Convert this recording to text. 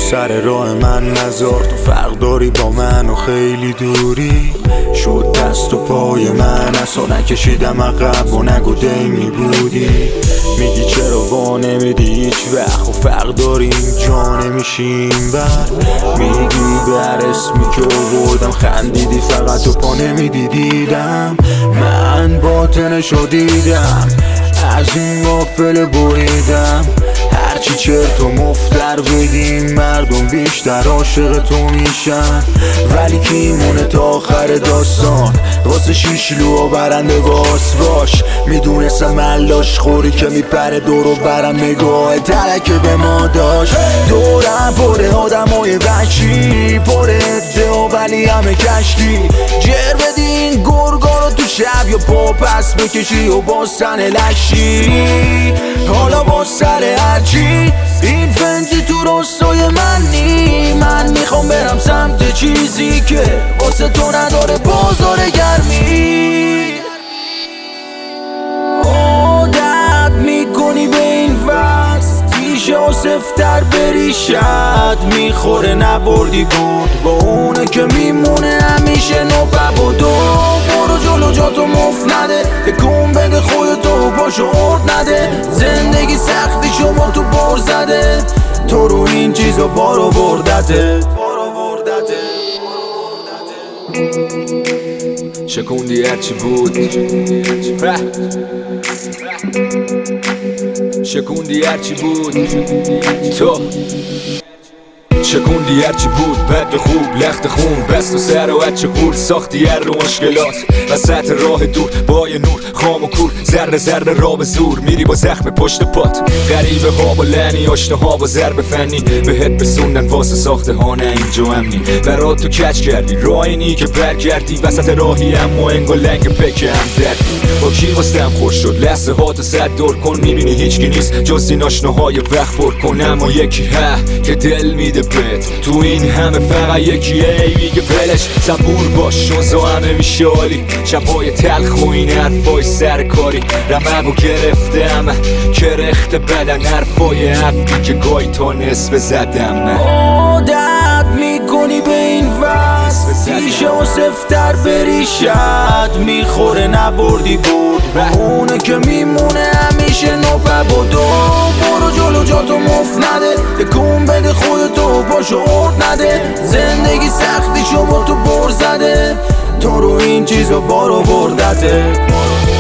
سر راه من نذار، تو فرق داری با من و خیلی دوری. شد دست و پای من اصلا نکشیدم عقب و نگو دیمی بودی. میگی چرا وا نمیدی هیچ وقت و فرق داریم جا نمیشیم بر. میگی بر اسمی که آوردم خندیدی فقط تو پا نمیدیدم. من باطنشو دیدم از این غافل بریدم. هرچی چرت و مفتر بگیم مردم بیشتر عاشق تو میشن. ولی کی مونه تا آخر داستان واسه شیشلو و برنده باس باش. میدونستم ملاش خوری که میپره دور و برم نگاه ترکه به ما داشت. دورم پره آدمای وحشی پره ادعا ولی همه کشکی. جر بدین گرگا رو تو شب یا پا پس بکشی و باز تن لشی. حالا با سر هرچی این فنجی تو راستای من نی. من میخوام برم سمت چیزی که واسه تو نداره بازار گرمی. عادت میکنی به این وست تیشه و سفتر بریشت میخوره نبردی بود با اونه که میمونه همیشه نوبب و دو. برو جلو جاتو مفت نده تکون بده خودتو پاشو ارد نده. زندگی سختی شما تو بر زده تو رو این چیزا بار آوردته. شکوندی هرچی بود شکوندی هرچی بود تو شکوندی هرچی بود بد خوب لخت خون بست و سر و چه قول ساختی هر رو مشکلات وسط راه دور با یه نور خام و کور ذره ذره را به زور میری با زخم پشت پات. غریبه ها با لعنی آشنا ها با ضرب فنی بهت بسوندن واسه ساخته ها نه اینجا امنی. برات تو کچ کردی راه اینی که برگردی وسط راهی اما انگا لنگ پک هم دردی. با کی واسم خوش شد لحظه ها تو صد دور کن میبینی هیچ کی نیست جز این آشناهای وقت پر کن. اما یکی ها که دل میده بهت تو این همه فقط یکی ای میگه بلش صبور باش شوزا همه میشه عالی. شبای تلخ و این حرفای سرکاری رمق و گرفته همه کرخت بدن حرفای حقی که گاهی تا نصف زدم. عادت میکنی به این وست تیشه و سفتر بریشت میخوره نبردی بود با اونه که میمونه همیشه نوبب و دو. برو جلو جاتو مفت نده تکون بده خودتو پاشو ارد نده. زندگی سختی شما تو بر زده تو رو این چیزا بار آوردته.